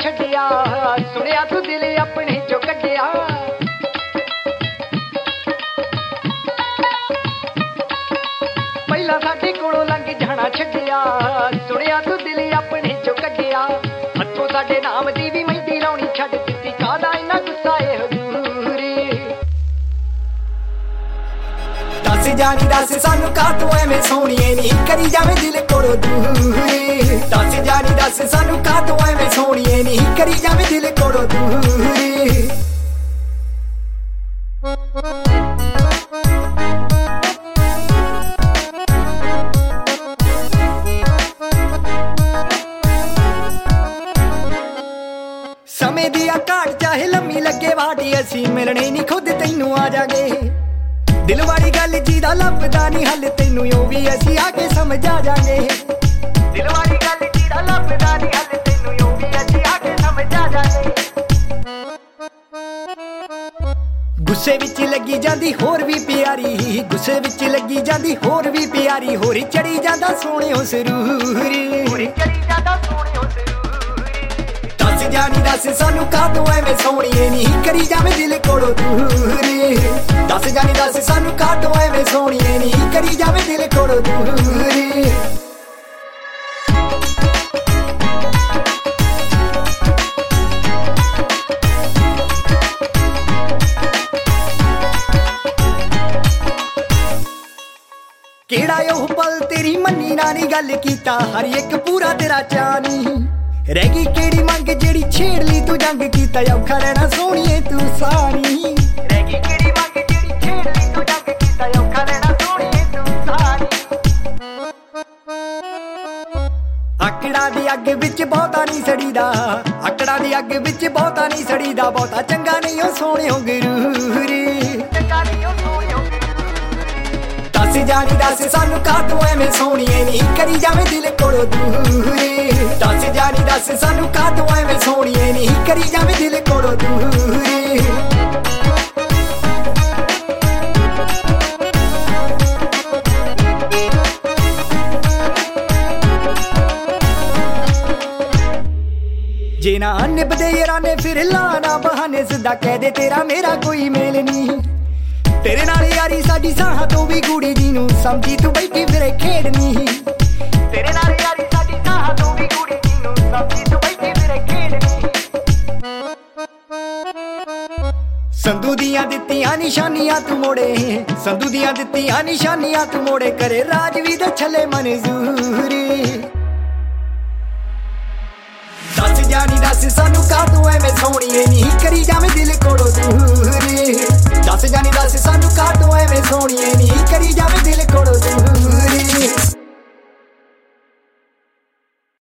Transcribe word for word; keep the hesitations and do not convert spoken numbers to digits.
ਛੱਡਿਆ ਸੁਣਿਆ ਤੂੰ ਦਿਲ ਆਪਣੇ ਚੋਂ ਕੱਢਿਆ ਪਹਿਲਾਂ ਸਾਡੇ ਕੋਲੋਂ ਲੰਘ ਜਾਣਾ ਛੱਡਿਆ ਸੁਣਿਆ ਤੂੰ ਦਿਲ ਆਪਣੇ ਚੋਂ ਕੱਢਿਆ ਹੱਥੋਂ ਸਾਡੇ ਨਾਮ ਦੀ ਵੀ ਮਹਿੰਦੀ ਲਾਉਣੀ ਛੱਡ ਦਿੱਤੀ ਕਾਹਦਾ ਇੰਨਾ ਗੁੱਸਾ ਏ ਹਜ਼ੂਰੀ ਦੱਸ ਜਾਣੀ ਦੱਸ ਸਾਨੂੰ ਕਾਹਤੋਂ ਐਵੇਂ ਸੋਹਣੀਏ ਨੀ ਕਰੀ ਜਾਵੇਂ ਦਿਲ ਕੋਲੋਂ ਦੂਰੀ ਦੱਸ ਜਾਣੀ ਦੱਸ ਸਾਨੂੰ ਕਾਹਤੋਂ ਐਵੇਂ ਸੋਹਣੀਏ ਨੀ ਕਰੀ ਜਾਵੇਂ ਦਿਲ ਕੋਲੋਂ ਦੂਰੀ ਸਮੇਂ ਦੀ ਆ ਘਾਟ ਚਾਹੇ ਲੰਮੀ ਲੱਗੇ ਵਾਟੀ ਅਸੀਂ ਮਿਲਣੇ ਨਹੀਂ ਖੁਦ ਤੈਨੂੰ ਆ ਜਾਗੇ ਦਿਲ ਵਾਲੀ ਗੱਲ ਜਿਹਦਾ ਲੱਭਦਾ ਨਹੀਂ ਹੱਲ ਤੈਨੂੰ ਉਹ ਵੀ ਅਸੀਂ ਆ ਕੇ ਸਮਝ ਆ ਜਾਗੇ ਦਿਲ ਵਾਲੀ ਗੱਲ ਜਿਹਦਾ ਲੱਭਦਾ ਨਹੀਂ ਹੱਲ ਤੈਨੂੰ ਉਹ ਵੀ ਅਸੀਂ ਆ ਕੇ ਸਮਝ ਆ ਜਾਗੇ ਗੁੱਸੇ ਵਿੱਚ ਲੱਗੀ ਜਾਂਦੀ ਹੋਰ ਵੀ ਪਿਆਰੀ ਗੁੱਸੇ ਵਿੱਚ ਲੱਗੀ ਜਾਂਦੀ ਹੋਰ ਵੀ ਪਿਆਰੀ ਹੋਰ ਚੜੀ ਜਾਂਦਾ ਸੋਹਣਿਓ ਸਰੂਰੀ ਹੋਰ ਚੜੀ ਜਾਂਦਾ ਸੋਹਣਿਓ ਦੱਸ ਜਾਣੀ ਦੱਸ ਸਾਨੂੰ ਕਾਹਤੋਂ ਐਵੇਂ ਸੋਹਣੀਏ ਨੀ ਕਰੀ ਜਾਵੇਂ ਦਿਲ ਕੋਲੋਂ ਦੂਰੀ ਦੱਸ ਜਾਣੀ ਦੱਸ ਸਾਨੂੰ ਕਾਹਤੋਂ ਐਵੇਂ ਸੋਹਣੀਏ ਨੀ ਕਰੀ ਜਾਵੇਂ ਦਿਲ ਕੋਲੋਂ ਦੂਰੀ ਕਿਹੜਾ ਉਹ ਪਲ ਤੇਰੀ ਮੰਨੀ ਨਾ ਨੀ ਗੱਲ ਕੀਤਾ ਹਰ ਇੱਕ ਪੂਰਾ ਤੇਰਾ ਚਾਨੀ ਰਹਿ ਗਈ ਕਿਹੜੀ ਮੰਗ ਜਿਹੜੀ ਛੇੜ ਲਈ ਤੂੰ ਜੰਗ ਕੀਤਾ ਔਖਾ ਰਹਿਣਾ ਸੋਹਣੀਏ ਤੂੰ ਸਾਰੀ ਰਹਿ ਗਈ ਕਿਹੜੀ ਮੰਗ ਜਿਹੜੀ ਛੇੜ ਲਈ ਤੂੰ ਜੰਗ ਕੀਤਾ ਔਖਾ ਰਹਿਣਾ ਸੋਹਣੀਏ ਤੂੰ ਸਾਰੀ ਆਕੜਾਂ ਦੀ ਅੱਗ ਵਿੱਚ ਬਹੁਤਾ ਨਹੀਂ ਸੜੀਦਾ ਆਕੜਾਂ ਦੀ ਅੱਗ ਵਿੱਚ ਬਹੁਤਾ ਨਹੀਂ ਸੜੀਦਾ ਬਹੁਤਾ ਚੰਗਾ ਨਹੀਂ ਉਹ ਸੋਹਣਿਓ ਗਰੂਰੀ ਚੰਗਾ ਨਹੀਂ ਉਹ ਸੋਹਣਿਓ ਦੱਸ ਜਾਣੀ ਦੱਸ ਸਾਨੂੰ ਕਾਹਤੋਂ ਐਵੇਂ ਸੋਹਣੀਏ ਨੀ ਕਰੀ ਜਾਵੇਂ ਦਿਲ ਕੋਲੋਂ ਦੂਰੀ ਦੱਸ ਜਾਣੀ ਦੱਸ ਸਾਨੂੰ ਕਾਹਤੋਂ ਐਵੇਂ ਸੋਹਣੀਏ ਨੀ ਕਰੀ ਜਾਵੇਂ ਦਿਲ ਕੋਲੋਂ ਦੂਰੀ ਜੇ ਨਾ ਨਿਭਦੇ ਯਾਰਾਂ ਨੇ ਫਿਰ ਲਾ ਨਾ ਬਹਾਨੇ ਸਿੱਧਾ ਕਹਿ ਦੇ ਤੇਰਾ ਮੇਰਾ ਕੋਈ ਮੇਲ ਨਹੀਂ ਤੇਰੇ ਨਾਲ ਯਾਰੀ ਸਾਡੀ ਸਾਹਾਂ ਤੋਂ ਵੀ ਗੂੜੀ ਜੀ ਨੂੰ ਸਮਝੀ ਤੂੰ ਬੈਠੀ ਫਿਰੇ ਖੇਡਨੀ ਤੇਰੇ ਨਾਲ ਯਾਰੀ ਸਾਡੀ ਸਾਹਾਂ ਤੋਂ ਵੀ ਗੂੜੀ ਜੀ ਨੂੰ ਸਮਝੀ ਤੂੰ ਬੈਠੀ ਫਿਰੇ ਖੇਡਨੀ ਸੰਧੂ ਦੀਆਂ ਦਿੱਤੀਆਂ ਨਿਸ਼ਾਨੀਆਂ ਤੂੰ ਮੋੜੇ ਸੰਧੂ ਦੀਆਂ ਦਿੱਤੀਆਂ ਨਿਸ਼ਾਨੀਆਂ ਤੂੰ ਮੋੜੇ ਕਰੇ ਰਾਜਵੀ ਦੇ ਛੱਲੇ ਮਨਜ਼ੂਰੀ ਦੱਸ ਜਾਣੀ ਦੱਸ ਸਾਨੂੰ ਕਾਹਤੋਂ ਐਵੇਂ ਸੋਹਣੀਏ ਨੀ ਕਰੀ ਜਾਵੇਂ ਦਿਲ ਕੋਲੋਂ ਦੂਰੀ ਦੱਸ ਜਾਣੀ ਦੱਸ ਸਾਨੂੰ ਕਾਹਤੋਂ ਐਵੇਂ ਸੋਹਣੀਏ